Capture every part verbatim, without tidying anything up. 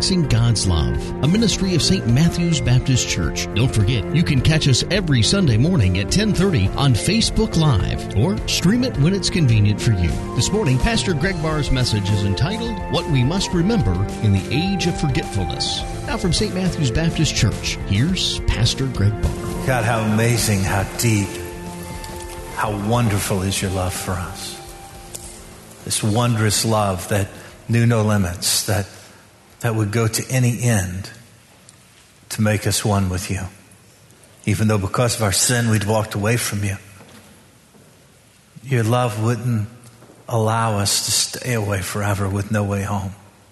Experiencing God's Love, a ministry of Saint Matthew's Baptist Church. Don't forget, you can catch us every Sunday morning at ten thirty on Facebook Live or stream it when it's convenient for you. This morning, Pastor Greg Barr's message is entitled, What We Must Remember in the Age of Forgetfulness. Now from Saint Matthew's Baptist Church, here's Pastor Greg Barr. God, how amazing, how deep, how wonderful is your love for us. This wondrous love that knew no limits, that that would go to any end to make us one with you. Even though because of our sin we'd walked away from you, your love wouldn't allow us to stay away forever with no way home.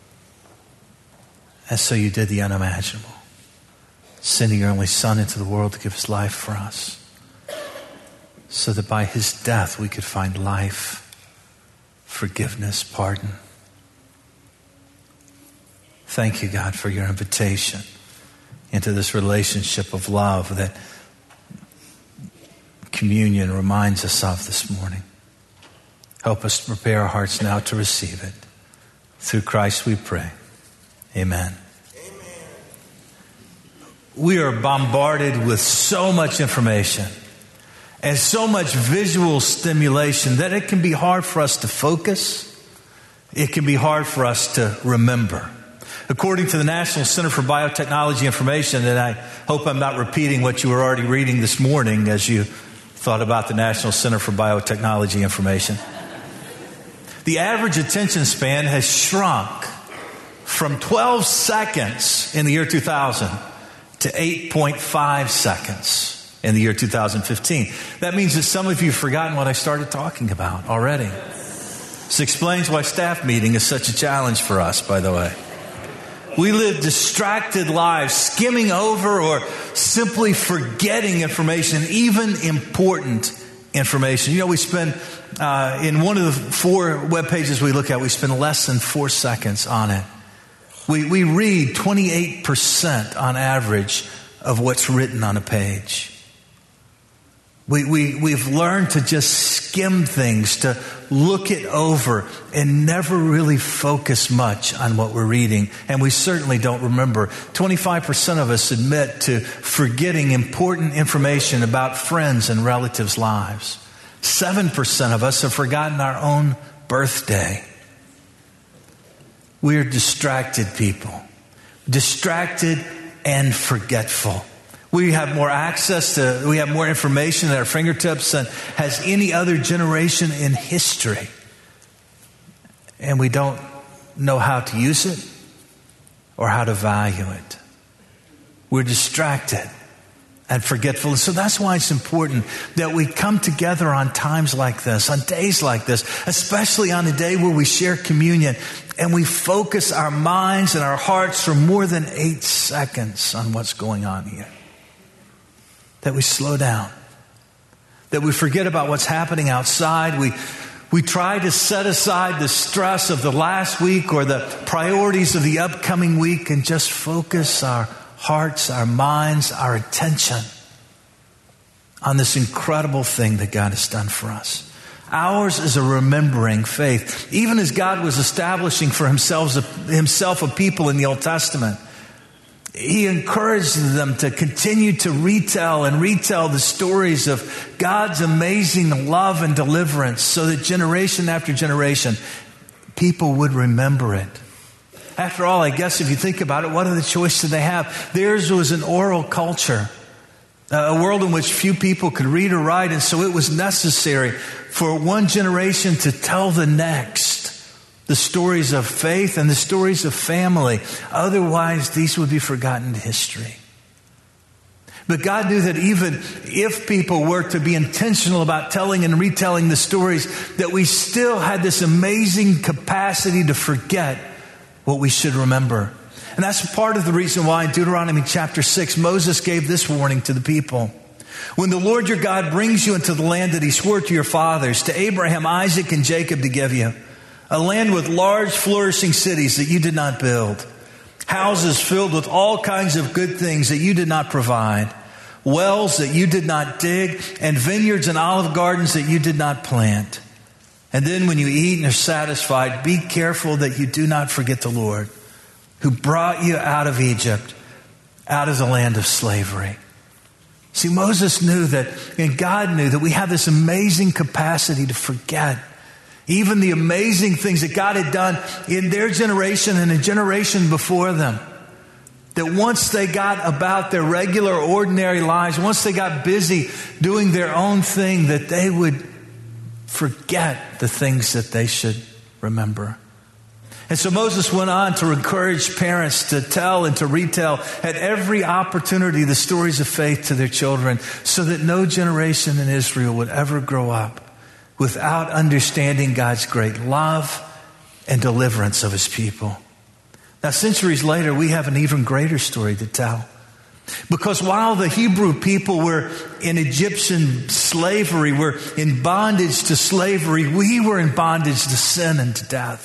And so you did the unimaginable, sending your only Son into the world to give his life for us, so that by his death we could find life, forgiveness, pardon. Thank you, God, for your invitation into this relationship of love that communion reminds us of this morning. Help us to prepare our hearts now to receive it. Through Christ we pray. Amen. Amen. We are bombarded with so much information and so much visual stimulation that it can be hard for us to focus. It can be hard for us to remember. According to the National Center for Biotechnology Information, and I hope I'm not repeating what you were already reading this morning as you thought about the National Center for Biotechnology Information, the average attention span has shrunk from twelve seconds in the year two thousand to eight point five seconds in the year two thousand fifteen. That means that some of you have forgotten what I started talking about already. This explains why staff meeting is such a challenge for us, by the way. We live distracted lives, skimming over or simply forgetting information, even important information. You know, we spend, uh, in one of the four web pages we look at, we spend less than four seconds on it. We, we read twenty-eight percent on average of what's written on a page. We, we, we've learned to just skim things, to look it over and never really focus much on what we're reading. And we certainly don't remember. twenty-five percent of us admit to forgetting important information about friends and relatives' lives. seven percent of us have forgotten our own birthday. We're distracted people. Distracted and forgetful. We have more access to, we have more information at our fingertips than has any other generation in history. And we don't know how to use it or how to value it. We're distracted and forgetful. So that's why it's important that we come together on times like this, on days like this, especially on a day where we share communion and we focus our minds and our hearts for more than eight seconds on what's going on here. That we slow down, that we forget about what's happening outside. We we try to set aside the stress of the last week or the priorities of the upcoming week and just focus our hearts, our minds, our attention on this incredible thing that God has done for us. Ours is a remembering faith. Even as God was establishing for himself, himself a people in the Old Testament, he encouraged them to continue to retell and retell the stories of God's amazing love and deliverance so that generation after generation, people would remember it. After all, I guess if you think about it, what other choice did they have? Theirs was an oral culture, a world in which few people could read or write, and so it was necessary for one generation to tell the next the stories of faith and the stories of family. Otherwise, these would be forgotten history. But God knew that even if people were to be intentional about telling and retelling the stories, that we still had this amazing capacity to forget what we should remember. And that's part of the reason why in Deuteronomy chapter six, Moses gave this warning to the people. When the Lord your God brings you into the land that he swore to your fathers, to Abraham, Isaac, and Jacob to give you, a land with large flourishing cities that you did not build, houses filled with all kinds of good things that you did not provide, wells that you did not dig, and vineyards and olive gardens that you did not plant. And then when you eat and are satisfied, be careful that you do not forget the Lord, who brought you out of Egypt, out of the land of slavery. See, Moses knew that, and God knew that we have this amazing capacity to forget even the amazing things that God had done in their generation and a generation before them. That once they got about their regular, ordinary lives, once they got busy doing their own thing, that they would forget the things that they should remember. And so Moses went on to encourage parents to tell and to retell at every opportunity the stories of faith to their children, so that no generation in Israel would ever grow up without understanding God's great love and deliverance of his people. Now, centuries later, we have an even greater story to tell. Because while the Hebrew people were in Egyptian slavery, were in bondage to slavery, we were in bondage to sin and to death.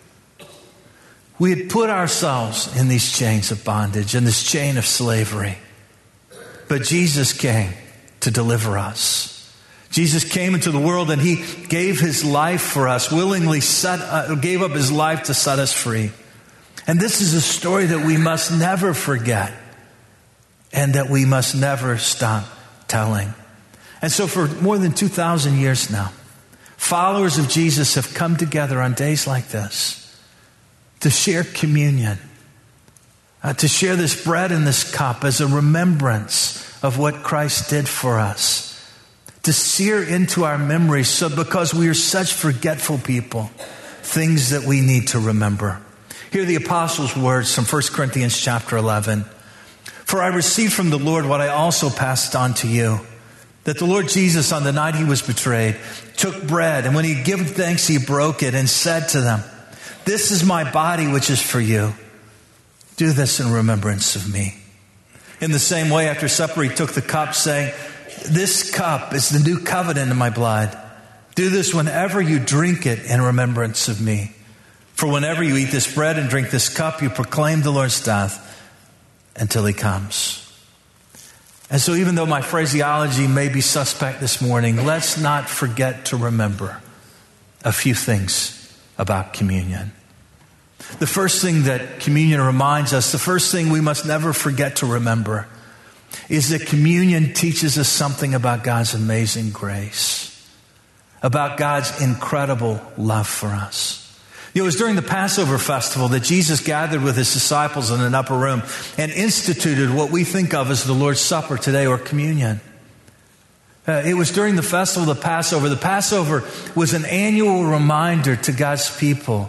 We had put ourselves in these chains of bondage, in this chain of slavery. But Jesus came to deliver us. Jesus came into the world and he gave his life for us, willingly set, uh, gave up his life to set us free. And this is a story that we must never forget and that we must never stop telling. And so for more than two thousand years now, followers of Jesus have come together on days like this to share communion, uh, to share this bread and this cup as a remembrance of what Christ did for us, to sear into our memories, so because we are such forgetful people, things that we need to remember. Hear the apostles' words from First Corinthians chapter eleven. For I received from the Lord what I also passed on to you, that the Lord Jesus, on the night he was betrayed, took bread, and when he had given thanks, he broke it and said to them, "This is my body, which is for you. Do this in remembrance of me." In the same way, after supper, he took the cup, saying, "This cup is the new covenant in my blood. Do this whenever you drink it in remembrance of me. For whenever you eat this bread and drink this cup, you proclaim the Lord's death until he comes." And so even though my phraseology may be suspect this morning, let's not forget to remember a few things about communion. The first thing that communion reminds us, the first thing we must never forget to remember, is that communion teaches us something about God's amazing grace, about God's incredible love for us. It was during the Passover festival that Jesus gathered with his disciples in an upper room and instituted what we think of as the Lord's Supper today, or communion. Uh, it was during the festival of the Passover. The Passover was an annual reminder to God's people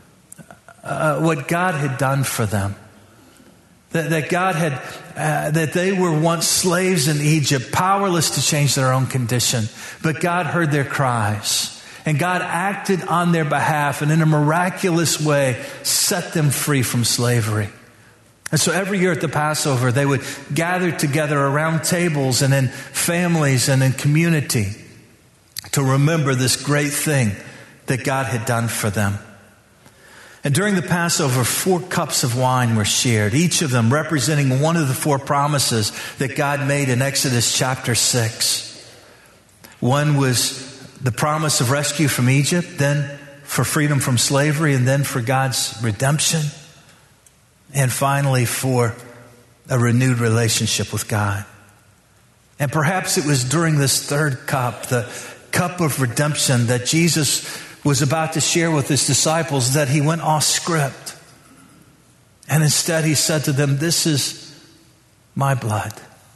uh, what God had done for them. That, that God had, uh, that they were once slaves in Egypt, powerless to change their own condition. But God heard their cries. And God acted on their behalf and in a miraculous way set them free from slavery. And so every year at the Passover, they would gather together around tables and in families and in community to remember this great thing that God had done for them. And during the Passover, four cups of wine were shared, each of them representing one of the four promises that God made in Exodus chapter six. One was the promise of rescue from Egypt, then for freedom from slavery, and then for God's redemption, and finally for a renewed relationship with God. And perhaps it was during this third cup, the cup of redemption, that Jesus was about to share with his disciples, that he went off script. And instead he said to them, "This is my blood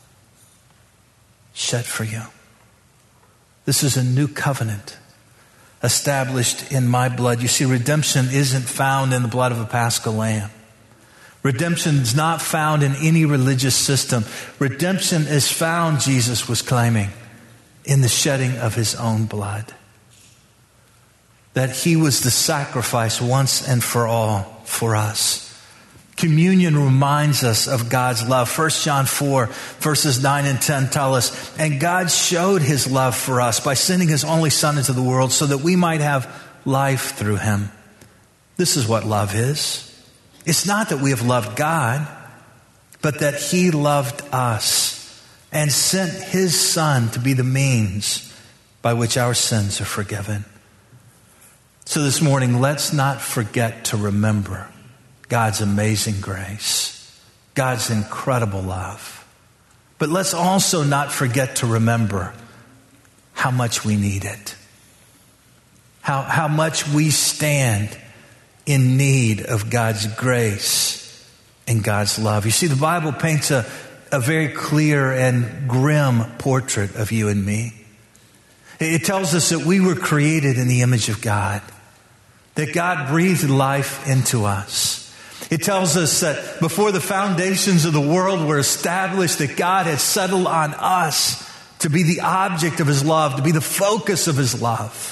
shed for you. This is a new covenant established in my blood." You see, redemption isn't found in the blood of a Paschal lamb. Redemption is not found in any religious system. Redemption is found, Jesus was claiming, in the shedding of his own blood. That he was the sacrifice once and for all for us. Communion reminds us of God's love. First John four, verses nine and ten tell us, "And God showed his love for us by sending his only Son into the world so that we might have life through him." This is what love is. It's not that we have loved God, but that he loved us and sent his Son to be the means by which our sins are forgiven. So this morning, let's not forget to remember God's amazing grace, God's incredible love. But let's also not forget to remember how much we need it, how, how much we stand in need of God's grace and God's love. You see, the Bible paints a, a very clear and grim portrait of you and me. It tells us that we were created in the image of God, that God breathed life into us. It tells us that before the foundations of the world were established, that God had settled on us to be the object of his love, to be the focus of his love.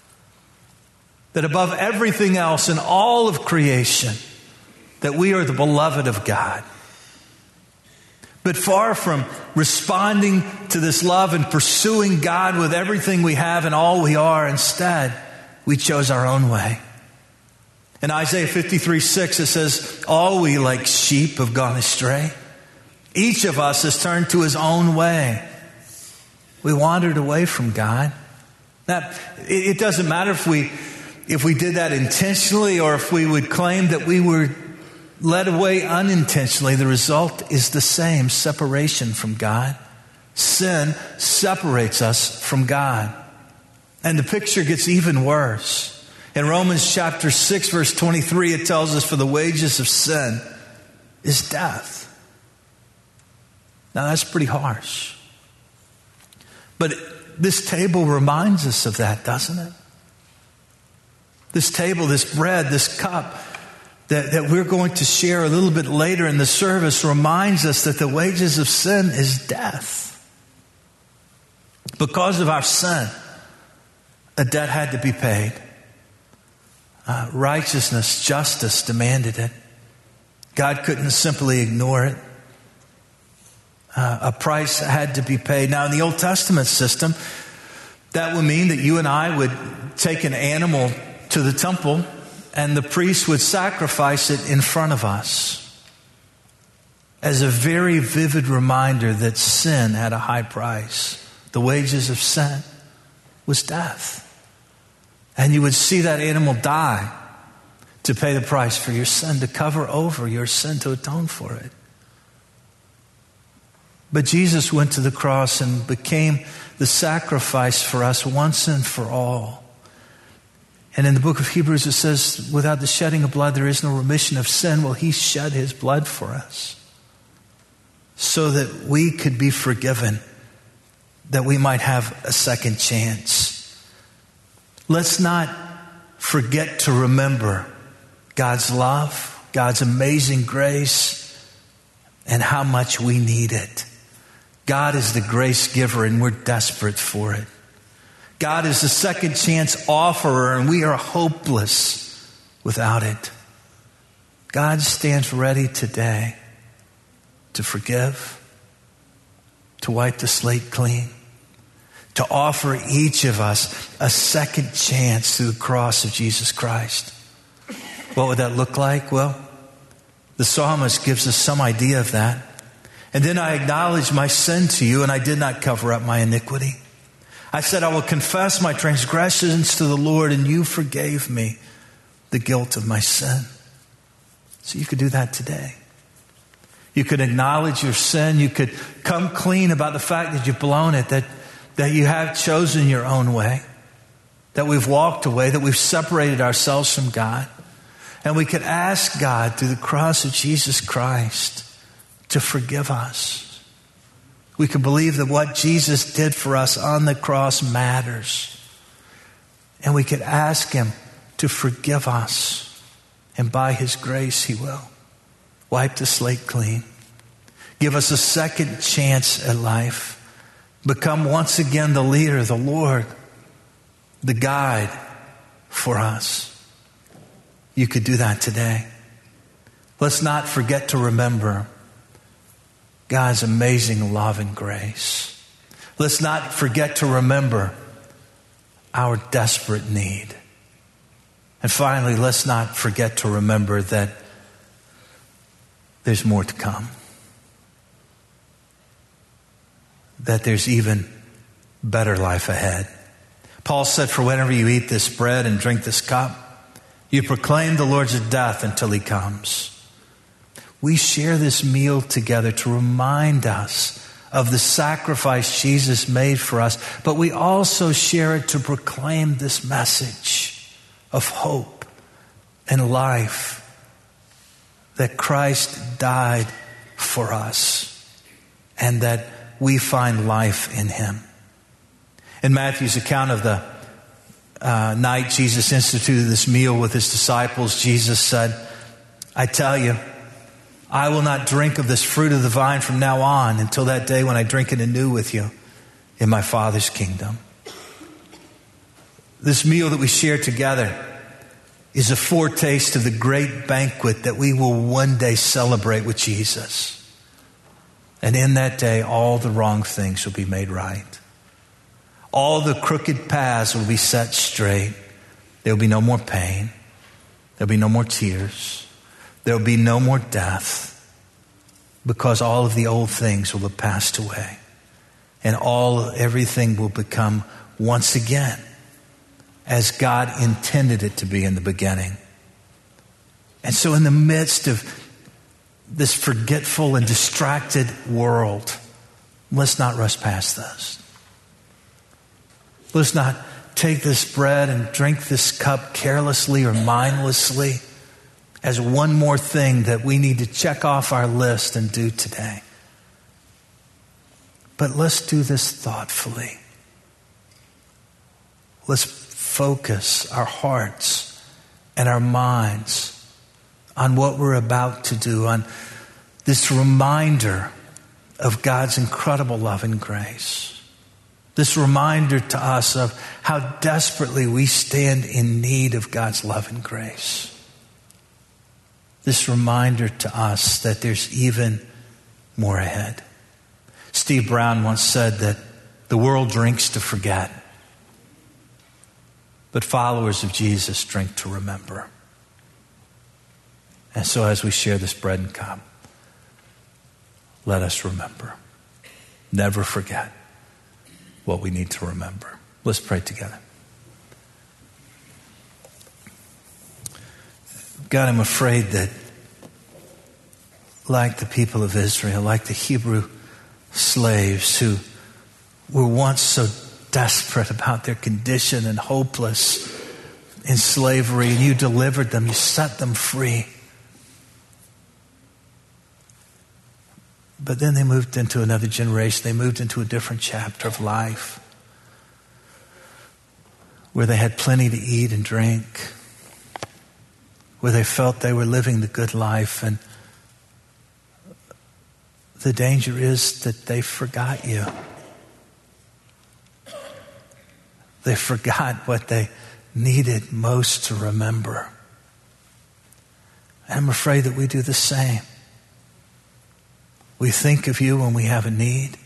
That above everything else in all of creation, that we are the beloved of God. But far from responding to this love and pursuing God with everything we have and all we are, instead, we chose our own way. In Isaiah fifty-three six, it says, all we like sheep have gone astray. Each of us has turned to his own way. We wandered away from God. Now, it doesn't matter if we, if we did that intentionally or if we would claim that we were led away unintentionally. The result is the same: separation from God. Sin separates us from God. And the picture gets even worse. In Romans chapter six, verse twenty-three, it tells us, for the wages of sin is death. Now that's pretty harsh. But this table reminds us of that, doesn't it? This table, this bread, this cup that, that we're going to share a little bit later in the service reminds us that the wages of sin is death. Because of our sin, a debt had to be paid. Uh, righteousness, justice demanded it. God couldn't simply ignore it. Uh, a price had to be paid. Now, in the Old Testament system, that would mean that you and I would take an animal to the temple and the priest would sacrifice it in front of us as a very vivid reminder that sin had a high price. The wages of sin was death. And you would see that animal die to pay the price for your sin, to cover over your sin, to atone for it. But Jesus went to the cross and became the sacrifice for us once and for all. And in the book of Hebrews it says, without the shedding of blood there is no remission of sin. Well, he shed his blood for us so that we could be forgiven, that we might have a second chance. Let's not forget to remember God's love, God's amazing grace, and how much we need it. God is the grace giver and we're desperate for it. God is the second chance offerer and we are hopeless without it. God stands ready today to forgive, to wipe the slate clean, to offer each of us a second chance through the cross of Jesus Christ. What would that look like? Well, the psalmist gives us some idea of that. And then I acknowledged my sin to you, and I did not cover up my iniquity. I said, I will confess my transgressions to the Lord, and you forgave me the guilt of my sin. So you could do that today. You could acknowledge your sin. You could come clean about the fact that you've blown it, that that you have chosen your own way, that we've walked away, that we've separated ourselves from God. And we could ask God through the cross of Jesus Christ to forgive us. We could believe that what Jesus did for us on the cross matters. And we could ask him to forgive us. And by his grace, he will wipe the slate clean. Give us a second chance at life. Become once again the leader, the Lord, the guide for us. You could do that today. Let's not forget to remember God's amazing love and grace. Let's not forget to remember our desperate need. And finally, let's not forget to remember that there's more to come. That there's even better life ahead. Paul said, for whenever you eat this bread and drink this cup, You proclaim the Lord's death until he comes. We share this meal together to remind us of the sacrifice Jesus made for us, but we also share it to proclaim this message of hope and life, that Christ died for us and that we find life in him. In Matthew's account of the uh, night Jesus instituted this meal with his disciples, Jesus said, I tell you, I will not drink of this fruit of the vine from now on until that day when I drink it anew with you in my Father's kingdom. This meal that we share together is a foretaste of the great banquet that we will one day celebrate with Jesus. And in that day, all the wrong things will be made right. All the crooked paths will be set straight. There will be no more pain. There will be no more tears. There will be no more death, because all of the old things will have passed away. And all, everything will become once again as God intended it to be in the beginning. And so in the midst of this forgetful and distracted world, let's not rush past this. Let's not take this bread and drink this cup carelessly or mindlessly as one more thing that we need to check off our list and do today. But let's do this thoughtfully. Let's focus our hearts and our minds on what we're about to do, on this reminder of God's incredible love and grace. This reminder to us of how desperately we stand in need of God's love and grace. This reminder to us that there's even more ahead. Steve Brown once said that the world drinks to forget, but followers of Jesus drink to remember. And so as we share this bread and cup, let us remember. Never forget what we need to remember. Let's pray together. God, I'm afraid that like the people of Israel, like the Hebrew slaves who were once so desperate about their condition and hopeless in slavery, and you delivered them, you set them free. But then they moved into another generation. They moved into a different chapter of life where they had plenty to eat and drink, where they felt they were living the good life. And the danger is that they forgot you. They forgot what they needed most to remember. And I'm afraid that we do the same. We think of you when we have a need.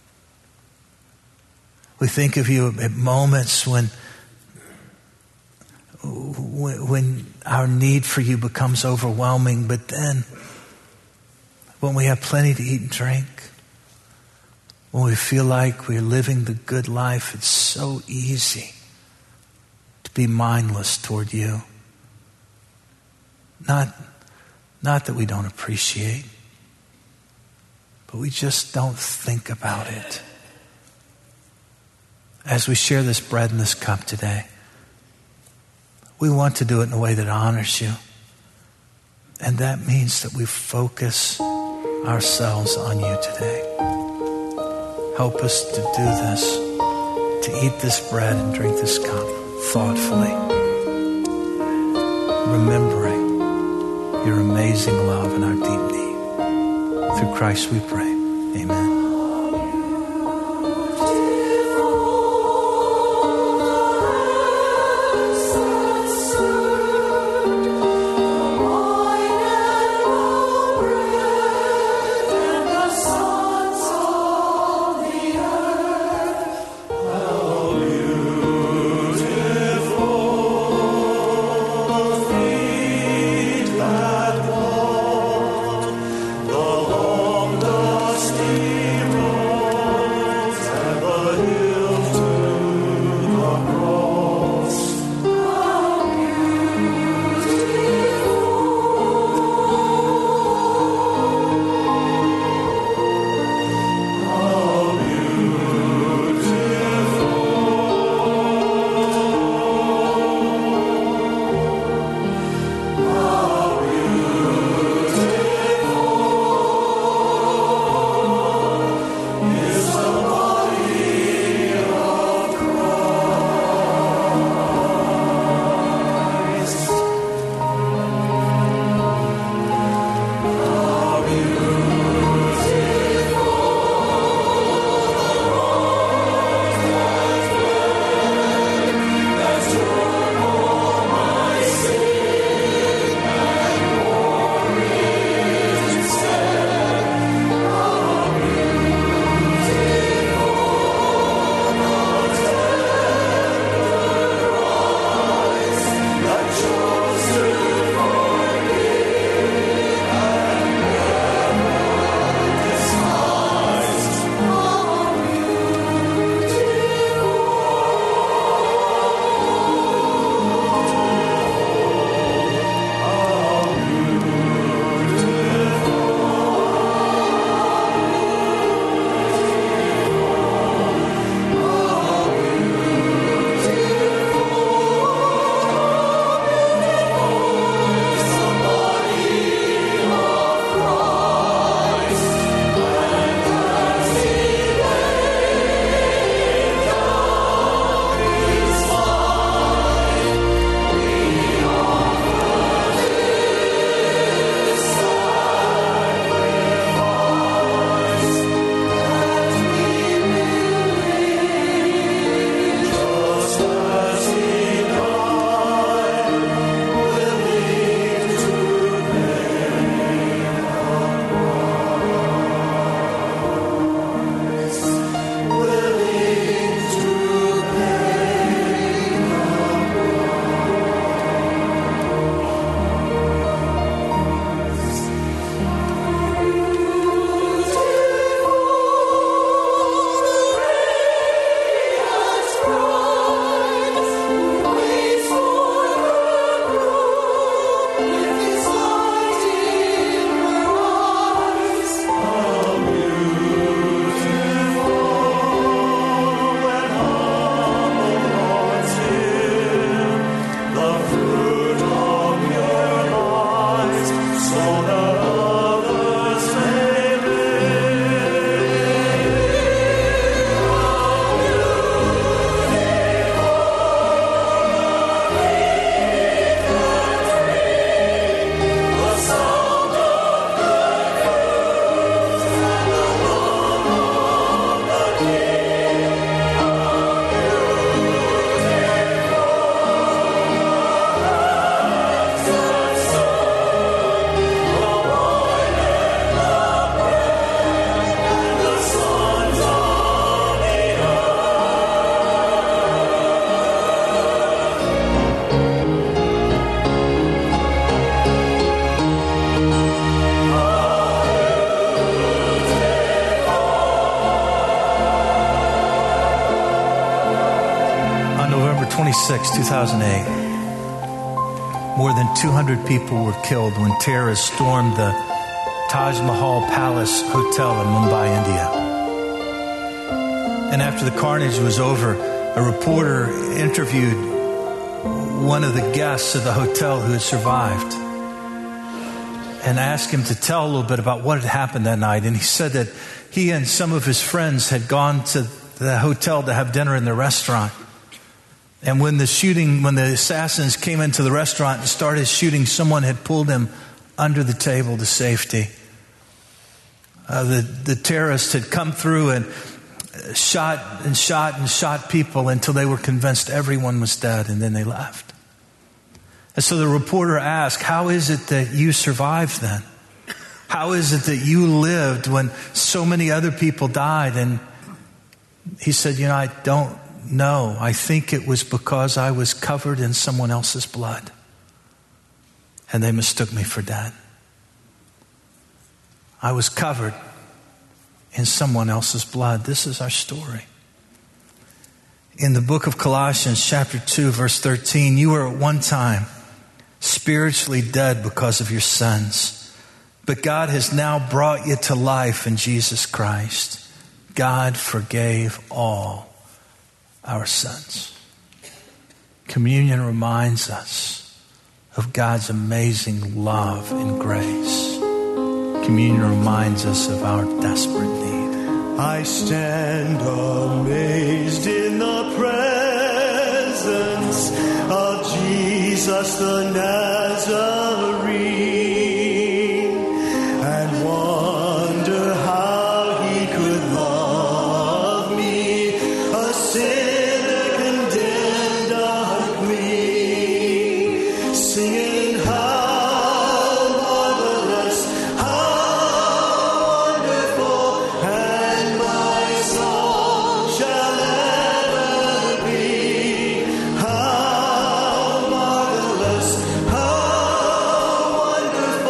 We think of you at moments when, when our need for you becomes overwhelming. But then, when we have plenty to eat and drink, when we feel like we're living the good life, it's so easy to be mindless toward you. Not, not that we don't appreciate, but we just don't think about it. As we share this bread and this cup today, we want to do it in a way that honors you. And that means that we focus ourselves on you today. Help us to do this, to eat this bread and drink this cup thoughtfully, remembering your amazing love and our deep need. Through Christ we pray. Amen. The long dusty twenty-sixth, two thousand eight, more than two hundred people were killed when terrorists stormed the Taj Mahal Palace Hotel in Mumbai, India. And after the carnage was over, a reporter interviewed one of the guests of the hotel who had survived and asked him to tell a little bit about what had happened that night. And he said that he and some of his friends had gone to the hotel to have dinner in the restaurant. And when the shooting, when the assassins came into the restaurant and started shooting, someone had pulled him under the table to safety. Uh, the, the terrorists had come through and shot and shot and shot people until they were convinced everyone was dead, and then they left. And so the reporter asked, how is it that you survived then? How is it that you lived when so many other people died? And he said, you know, I don't know. I think it was because I was covered in someone else's blood, and they mistook me for dead. I was covered in someone else's blood. This is our story. In the book of Colossians, chapter two, verse thirteen, you were at one time spiritually dead because of your sins, but God has now brought you to life in Jesus Christ. God forgave all our sins. Communion reminds us of God's amazing love and grace. Communion reminds us of our desperate need. I stand amazed in the presence of Jesus the Nazarene, and wonder how he could love me, a sinner condemned of me, singing how marvelous, how wonderful, and my song shall ever be. How marvelous, how wonderful.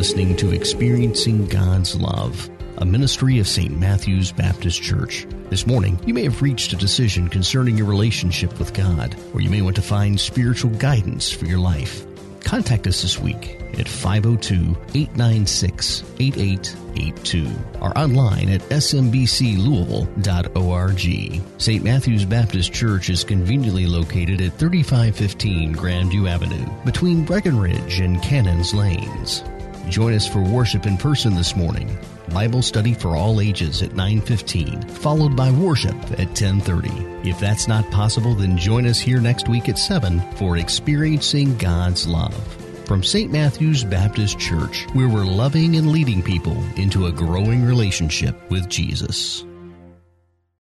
listening to Experiencing God's Love, a ministry of Saint Matthew's Baptist Church. This morning, you may have reached a decision concerning your relationship with God, or you may want to find spiritual guidance for your life. Contact us this week at five oh two, eight nine six, eight eight eight two or online at s m b c louisville dot org. Saint Matthew's Baptist Church is conveniently located at thirty-five fifteen Grandview Avenue between Breckenridge and Cannons Lanes. Join us for worship in person this morning. Bible study for all ages at nine fifteen, followed by worship at ten thirty. If that's not possible, then join us here next week at seven for Experiencing God's Love. From Saint Matthew's Baptist Church, where we're loving and leading people into a growing relationship with Jesus.